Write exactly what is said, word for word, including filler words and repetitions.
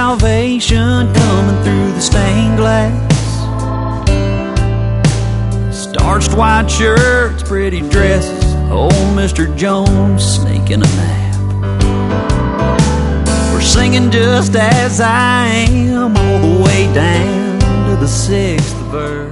salvation coming through the stained glass. Starched white shirts, pretty dresses, old Mister Jones sneaking a nap. We're singing just as I am, all the way down to the sixth verse.